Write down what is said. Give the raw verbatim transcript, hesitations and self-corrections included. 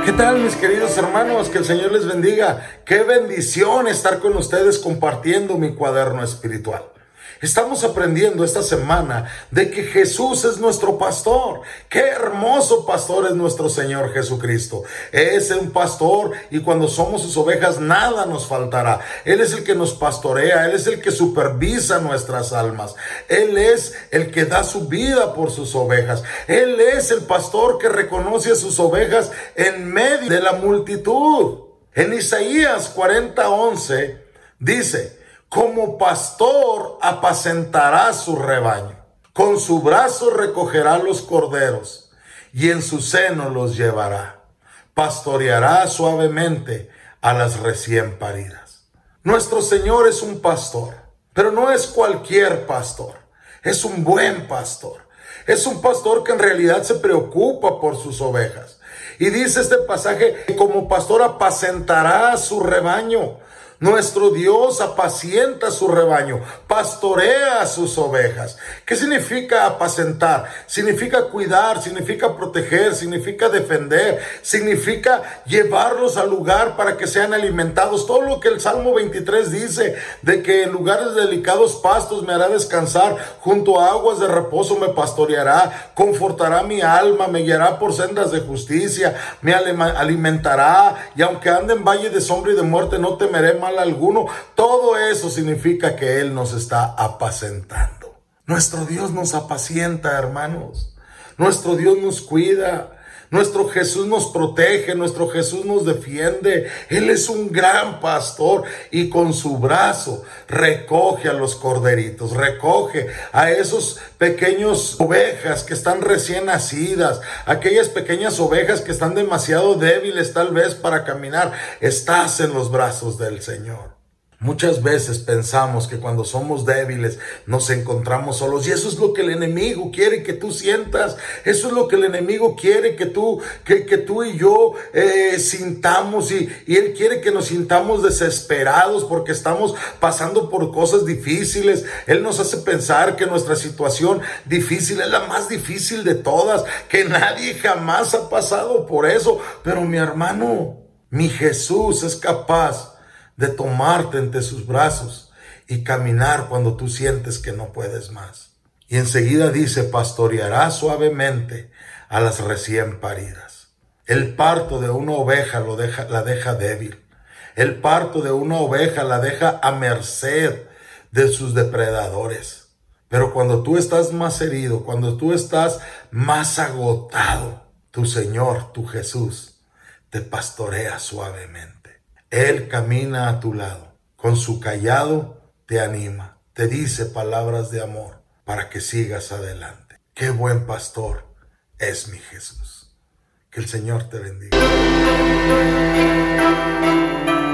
¿Qué tal, mis queridos hermanos? Que el Señor les bendiga. Qué bendición estar con ustedes compartiendo mi cuaderno espiritual. Estamos aprendiendo esta semana de que Jesús es nuestro pastor. Qué hermoso pastor es nuestro Señor Jesucristo. Es un pastor y cuando somos sus ovejas nada nos faltará. Él es el que nos pastorea, Él es el que supervisa nuestras almas. Él es el que da su vida por sus ovejas. Él es el pastor que reconoce a sus ovejas en medio de la multitud. En Isaías cuarenta once dice: como pastor apacentará su rebaño, con su brazo recogerá los corderos y en su seno los llevará. Pastoreará suavemente a las recién paridas. Nuestro Señor es un pastor, pero no es cualquier pastor, es un buen pastor. Es un pastor que en realidad se preocupa por sus ovejas. Y dice este pasaje que como pastor apacentará a su rebaño. Nuestro Dios apacienta su rebaño, pastorea a sus ovejas. ¿Qué significa apacentar? Significa cuidar, significa proteger, significa defender, significa llevarlos al lugar para que sean alimentados. Todo lo que el Salmo veintitrés dice, de que en lugares de delicados pastos me hará descansar, junto a aguas de reposo me pastoreará, confortará mi alma, me guiará por sendas de justicia, me alimentará, y aunque ande en valle de sombra y de muerte no temeré mal alguno. Todo eso significa que Él nos está apacentando. Nuestro Dios nos apacienta, hermanos. Nuestro Dios nos cuida. Nuestro Jesús nos protege, nuestro Jesús nos defiende. Él es un gran pastor y con su brazo recoge a los corderitos, recoge a esos pequeños ovejas que están recién nacidas, aquellas pequeñas ovejas que están demasiado débiles tal vez para caminar. Estás en los brazos del Señor. Muchas veces pensamos que cuando somos débiles nos encontramos solos, y eso es lo que el enemigo quiere que tú sientas. Eso es lo que el enemigo quiere que tú, que, que tú y yo eh, sintamos, y, y él quiere que nos sintamos desesperados porque estamos pasando por cosas difíciles. Él nos hace pensar que nuestra situación difícil es la más difícil de todas, que nadie jamás ha pasado por eso. Pero mi hermano, mi Jesús es capaz de tomarte entre sus brazos y caminar cuando tú sientes que no puedes más. Y enseguida dice: pastoreará suavemente a las recién paridas. El parto de una oveja lo deja, la deja débil. El parto de una oveja la deja a merced de sus depredadores. Pero cuando tú estás más herido, cuando tú estás más agotado, tu Señor, tu Jesús, te pastorea suavemente. Él camina a tu lado, con su cayado te anima, te dice palabras de amor para que sigas adelante. Qué buen pastor es mi Jesús. Que el Señor te bendiga.